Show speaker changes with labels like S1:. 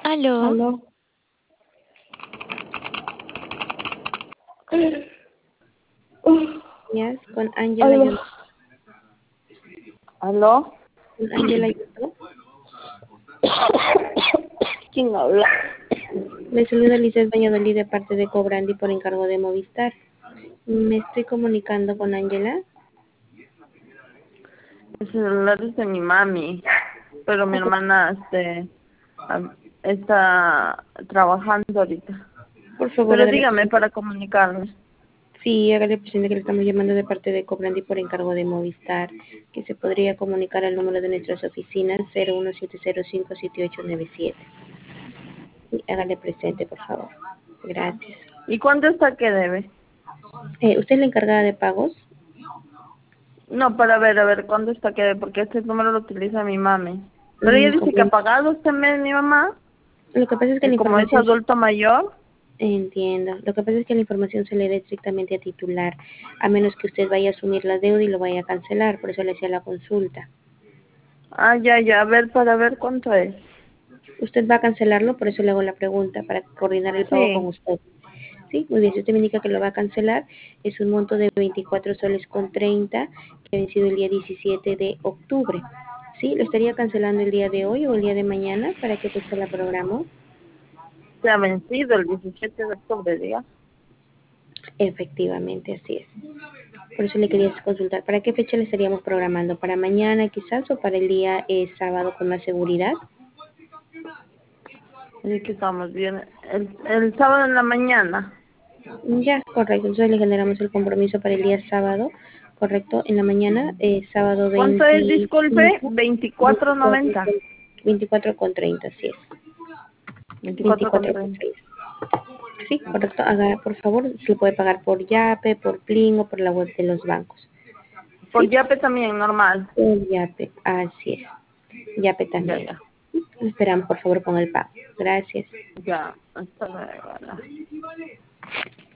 S1: Aló,
S2: Aló.
S3: Días con Ángela
S2: Aló. Aló.
S3: con Ángela Yoto.
S2: ¿Quién habla?
S3: Le saluda Lizeth Valladolid de parte de Cobrandi por encargo de Movistar. Me estoy comunicando con Ángela.
S2: El celular es de mi mami, pero mi hermana está trabajando ahorita.
S3: Por favor,
S2: Pero
S3: hágale
S2: dígame
S3: presente.
S2: para comunicarme.
S3: Sí, hágale presente que le estamos llamando de parte de Cobrandi por encargo de Movistar, que se podría comunicar al número de nuestras oficinas 017057897. Sí, hágale presente, por favor. Gracias.
S2: ¿Y cuánto está que debe?
S3: ¿Usted es la encargada de pagos?
S2: No, para ver, ¿cuánto está que debe? Porque este número lo utiliza mi mami. Pero ella dice que ha
S3: Comprendo.
S2: pagado este mes mi mamá.
S3: Lo que pasa es que la
S2: Como es
S3: información.
S2: adulto mayor.
S3: Entiendo. Lo que pasa es que la información se le da estrictamente a titular, a menos que usted vaya a asumir la deuda y lo vaya a cancelar. Por eso le hacía la consulta.
S2: Ah, ya, a ver, para ver cuánto es.
S3: Usted va a cancelarlo, por eso le hago la pregunta, para coordinar el pago con
S2: Sí.
S3: usted. Sí, muy bien. Si usted me indica que lo va a cancelar, es un monto de 24 soles con 30, que ha vencido el día 17 de octubre. Sí, lo estaría cancelando el día de hoy o el día de mañana, ¿para qué fecha la programo?
S2: Se ha vencido el 17 de octubre, diga.
S3: Efectivamente, así es. Por eso le quería consultar, ¿para qué fecha le estaríamos programando? ¿Para mañana quizás o para el día sábado con más seguridad?
S2: Así que estamos bien. El sábado en la mañana.
S3: Ya, correcto. Entonces le generamos el compromiso para el día sábado, correcto, en la mañana, sábado
S2: ¿Cuánto es, disculpe?
S3: 25, 24,
S2: 24.90.
S3: 24 con 30, así es. 24 con
S2: 24.30.
S3: 30. Sí, correcto. Haga, por favor, si puede pagar por Yape, por Plin o por la web de los bancos.
S2: Por
S3: Sí,
S2: Yape también, normal.
S3: por Yape, así es. Yape también.
S2: Ya.
S3: Esperamos, por favor, con el pago. Gracias.
S2: Ya, hasta luego.